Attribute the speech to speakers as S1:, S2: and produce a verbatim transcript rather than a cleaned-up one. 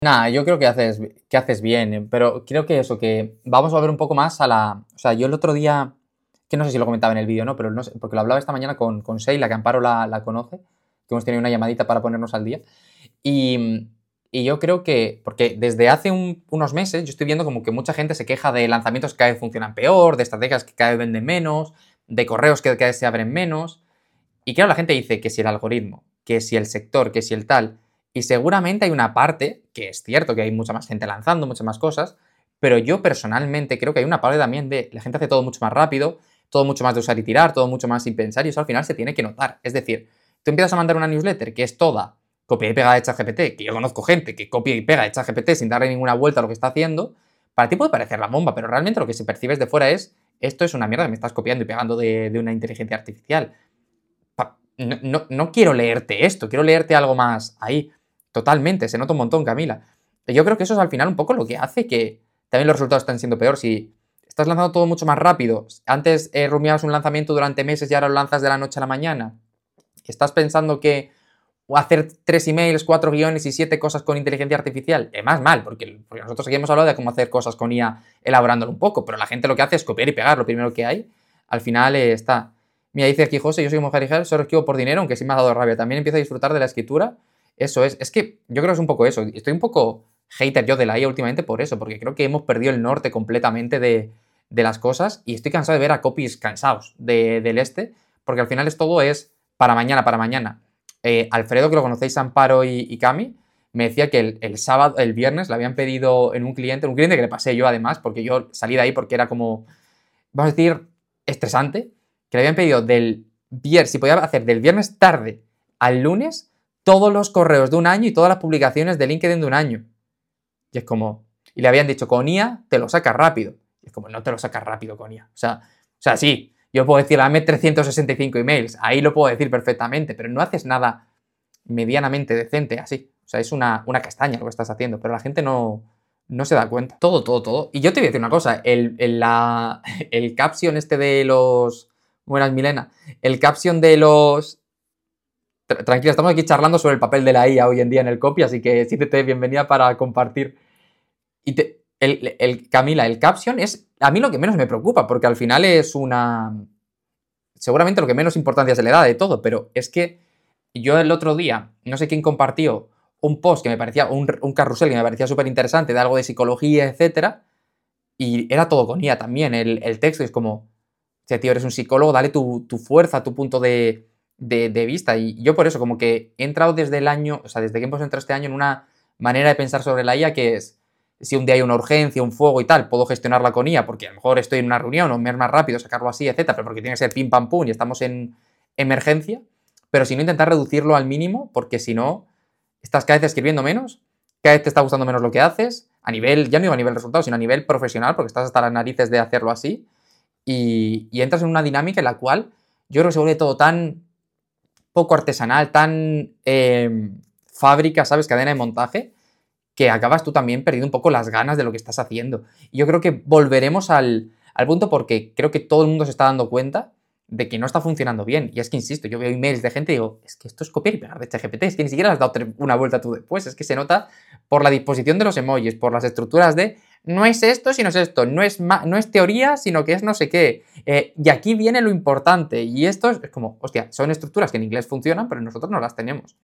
S1: Nada, yo creo que haces, que haces bien, eh, pero creo que eso, que vamos a volver un poco más a la... O sea, yo el otro día, que no sé si lo comentaba en el vídeo, ¿no? Pero no sé, porque lo hablaba esta mañana con, con Sheila, que Amparo la, la conoce, que hemos tenido una llamadita para ponernos al día. Y, y yo creo que, porque desde hace un- unos meses yo estoy viendo como que mucha gente se queja de lanzamientos que cada vez funcionan peor, de estrategias que cada vez venden menos, de correos que cada vez se abren menos. Y claro, la gente dice que si el algoritmo, que si el sector, que si el tal. Y seguramente hay una parte, que es cierto que hay mucha más gente lanzando, muchas más cosas, pero yo personalmente creo que hay una parte también de la gente hace todo mucho más rápido, todo mucho más de usar y tirar, todo mucho más sin pensar, y eso al final se tiene que notar. Es decir, tú empiezas a mandar una newsletter que es toda copia y pega de ChatGPT, que yo conozco gente que copia y pega de ChatGPT sin darle ninguna vuelta a lo que está haciendo, para ti puede parecer la bomba, pero realmente lo que se percibes de fuera es, esto es una mierda que me estás copiando y pegando de, de una inteligencia artificial. No, no, no quiero leerte esto, quiero leerte algo más ahí. Totalmente, se nota un montón, Camila. Y yo creo que eso es al final un poco lo que hace que también los resultados estén siendo peor. Si estás lanzando todo mucho más rápido, antes eh, rumiabas un lanzamiento durante meses y ahora lo lanzas de la noche a la mañana, estás pensando que hacer tres emails, cuatro guiones y siete cosas con inteligencia artificial, es más mal, porque, porque nosotros aquí hemos hablado de cómo hacer cosas con I A elaborándolo un poco, pero la gente lo que hace es copiar y pegar lo primero que hay. Al final eh, está. Mira, dice aquí José, yo soy mujer y gel, solo escribo por dinero, aunque sí me ha dado rabia. También empiezo a disfrutar de la escritura. Eso es. Es que yo creo que es un poco eso. Estoy un poco hater yo de la I A últimamente por eso, porque creo que hemos perdido el norte completamente de, de las cosas y estoy cansado de ver a copies cansados de, del este, porque al final es todo es para mañana, para mañana. Eh, Alfredo, que lo conocéis, Amparo y, y Cami, me decía que el, el sábado, el viernes, le habían pedido en un cliente, un cliente que le pasé yo además, porque yo salí de ahí porque era como, vamos a decir, estresante, que le habían pedido del viernes, si podía hacer del viernes tarde al lunes, todos los correos de un año y todas las publicaciones de LinkedIn de un año. Y es como, y le habían dicho, con I A te lo sacas rápido. Y es como, no te lo sacas rápido con I A. O sea, o sea, sí, yo puedo decir, dame trescientos sesenta y cinco emails, ahí lo puedo decir perfectamente, pero no haces nada medianamente decente así. O sea, es una, una castaña lo que estás haciendo, pero la gente no, no se da cuenta. Todo, todo, todo. Y yo te voy a decir una cosa, el, el, la, el caption este de los... Buenas, Milena. El caption de los... Tranquila, estamos aquí charlando sobre el papel de la I A hoy en día en el copy, así que siéntete bienvenida para compartir. Y te, el, el, Camila, el caption es a mí lo que menos me preocupa, porque al final es una... Seguramente lo que menos importancia se le da de todo, pero es que yo el otro día, no sé quién compartió un post que me parecía, un, un carrusel que me parecía súper interesante de algo de psicología, etcétera, y era todo con I A también. El, el texto es como, o sea, tío, eres un psicólogo, dale tu, tu fuerza, tu punto de, de, de vista. Y yo por eso, como que he entrado desde el año, o sea, desde que hemos entrado este año en una manera de pensar sobre la I A que es, si un día hay una urgencia, un fuego y tal, puedo gestionarla con I A, porque a lo mejor estoy en una reunión o me es más rápido sacarlo así, etcétera, pero porque tiene que ser pim pam pum y estamos en emergencia. Pero si no, intentar reducirlo al mínimo, porque si no, estás cada vez escribiendo menos, cada vez te está gustando menos lo que haces, a nivel, ya no digo a nivel resultado, sino a nivel profesional, porque estás hasta las narices de hacerlo así, y, y entras en una dinámica en la cual yo creo que se vuelve todo tan poco artesanal, tan eh, fábrica, ¿sabes? Cadena de montaje, que acabas tú también perdiendo un poco las ganas de lo que estás haciendo. Y yo creo que volveremos al, al punto porque creo que todo el mundo se está dando cuenta de que no está funcionando bien. Y es que, insisto, yo veo emails de gente y digo, es que esto es copiar y pegar de ChatGPT, es que ni siquiera le has dado una vuelta tú después, es que se nota por la disposición de los emojis, por las estructuras de no es esto, sino es esto, no es, no es teoría, sino que es no sé qué. Eh, y aquí viene lo importante, y esto es, es como, hostia, son estructuras que en inglés funcionan, pero nosotros no las tenemos.